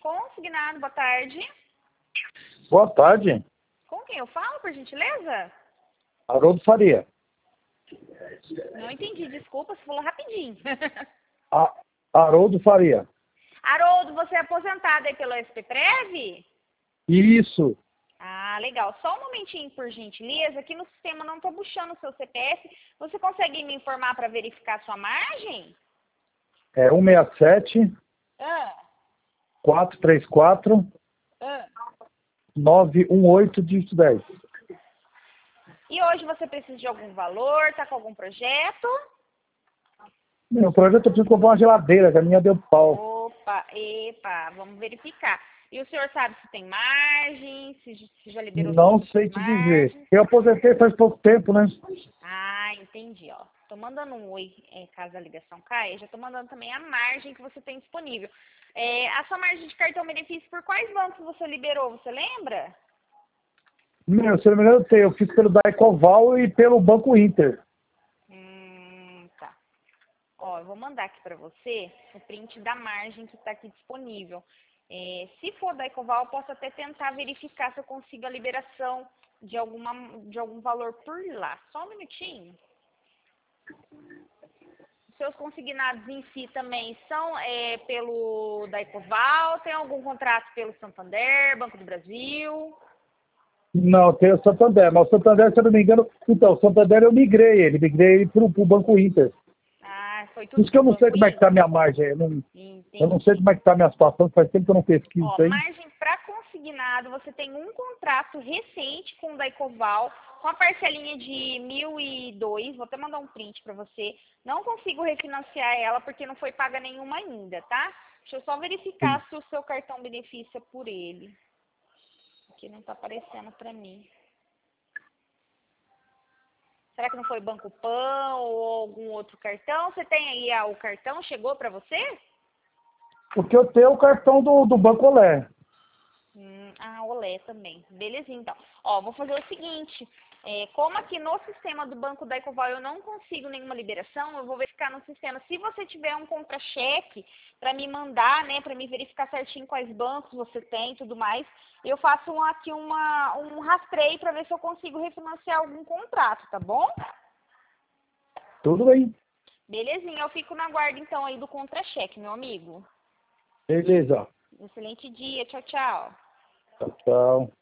Consignado, boa tarde. Boa tarde, Com quem eu falo, por gentileza? Haroldo Faria. Não entendi, desculpa, você falou rapidinho. Haroldo Faria. Haroldo, você é aposentado aí pelo SPPrev? Isso. Ah, legal. Só um momentinho, por gentileza. Aqui no sistema não estou puxando o seu CPF. Você consegue me informar para verificar a sua margem? É 167 Ah, 434 ah. 918 dígito 10. E hoje você precisa de algum valor? Está com algum projeto? Meu projeto eu preciso comprar uma geladeira, que a minha deu pau. Opa, epa, vamos verificar. E o senhor sabe se tem margem, se já liberou Não todas sei as te dizer. margens? Eu aposentei faz pouco tempo, né? Ah, entendi, ó. Tô mandando um oi, caso a ligação caia. Já tô mandando também a margem que você tem disponível. A sua margem de cartão benefício, por quais bancos você liberou? Você lembra? Meu, se eu não me engano, eu fiz pelo Daicoval e pelo Banco Inter. Tá. Ó, eu vou mandar aqui pra você o print da margem que tá aqui disponível. Se for da Ecoval, eu posso até tentar verificar se eu consigo a liberação de algum valor por lá. Só um minutinho. Seus consignados em si também são pelo da Ecoval? Tem algum contrato pelo Santander, Banco do Brasil? Não, tem o Santander, mas o Santander, se eu não me engano... Então, o Santander eu migrei ele pro Banco Inter. Ah, foi Por tudo isso que eu pro não sei Banco como é que tá a Inter? minha margem. Eu não sei Entendi. como é que tá a minha situação, faz tempo que eu não pesquiso Ó, isso aí. margem para consignado, você tem um contrato recente com o Daicoval, com a parcelinha de 1.002, vou até mandar um print para você. Não consigo refinanciar ela porque não foi paga nenhuma ainda, tá? Deixa eu só verificar se o seu cartão beneficia por ele. Aqui não tá aparecendo para mim. Será que não foi Banco Pan ou algum outro cartão? Você tem aí o cartão? Chegou para você? Porque eu tenho o cartão do Banco Olé. Olé também. Belezinha, então. Ó, vou fazer o seguinte. Como aqui no sistema do Banco da Ecoval eu não consigo nenhuma liberação, eu vou verificar no sistema. Se você tiver um contra-cheque para me mandar, né, para me verificar certinho quais bancos você tem e tudo mais, eu faço aqui um rastreio para ver se eu consigo refinanciar algum contrato, tá bom? Tudo bem. Belezinha, eu fico na guarda então aí do contra-cheque, meu amigo. Beleza. Excelente dia, tchau, tchau. Tchau, tchau.